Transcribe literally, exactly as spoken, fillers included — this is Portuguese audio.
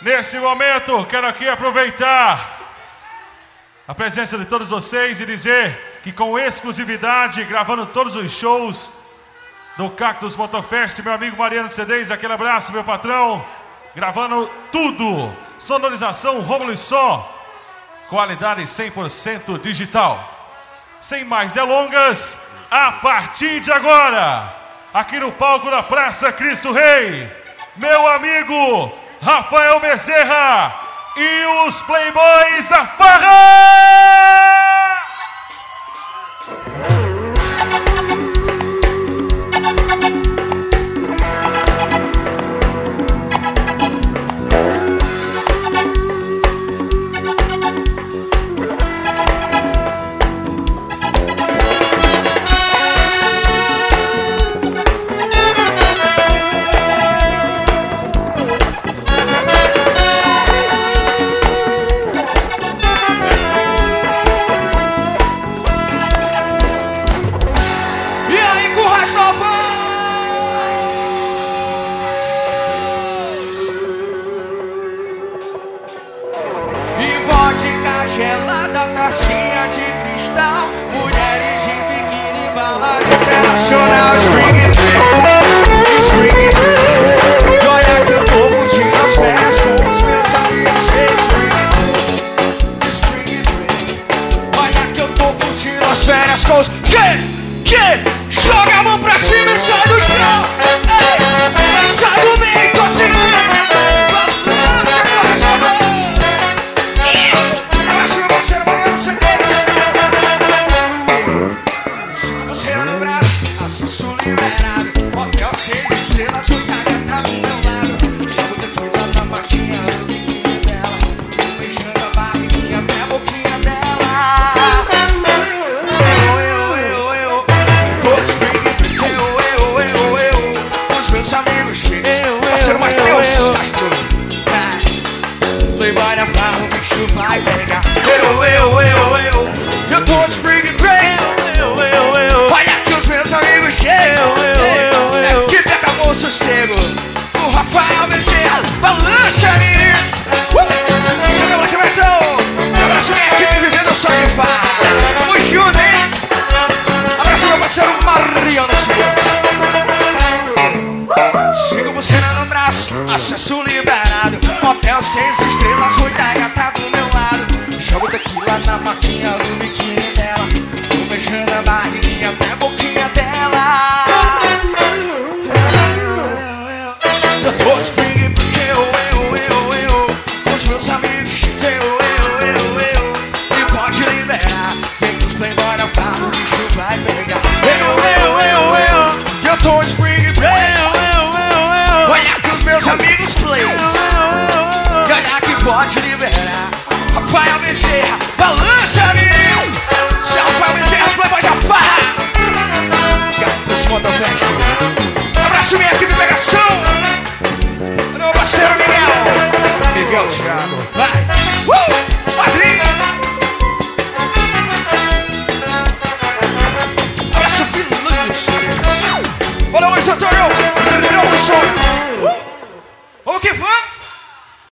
Nesse momento, quero aqui aproveitar a presença de todos vocês e dizer que com exclusividade, gravando todos os shows do Cactus Motofest, meu amigo Mariano Cedês, aquele abraço, meu patrão, gravando tudo, sonorização, Rômulo e Som, qualidade cem por cento digital. Sem mais delongas, a partir de agora, aqui no palco da Praça Cristo Rei, meu amigo Rafael Bezerra e os Playboys da Farra! Gelada, caixinha de cristal, mulheres de biquíni, balada internacional, spring break, spring break. Olha que eu tô curtindo as férias com os meus amigos, spring, spring break. Olha que eu tô curtindo as férias com os... Que? Que? Joga a mão pra cima e sai do chão. Ei, sai do meio, tô assim. Playboy na farra, o bicho vai pegar. Eu, eu, eu, eu, eu tô de spring break. Eu, eu, eu, eu, olha que os meus amigos chegam. Eu, eu, eu, eu, que pega bom sossego. O Rafael Bezerra, balança, menino. Uh! Chama o Black Metal. Abraço minha equipe vivendo o sonho de farra. Tamo junto, hein? Abraço meu parceiro Mariano Cedês. Sigo você no braço, acesso liberado. Motel seis estrelas, muita gata do meu lado. Jogo tequila na maquinha do biquíni dela. Tô beijando a barriguinha até a boquinha dela. Eu tô de spring porque eu, eu, eu, eu, com os meus amigos, eu, eu, eu, eu. E pode liberar, vem com os playboy na farra, o bicho vai pegar. Eu, eu, eu, eu, eu tô de spring break. Olha que os meus amigos play. Olha que pode liberar. Rafael Bezerra, balança, menino. Se Rafael Bezerra, as playboys já faz.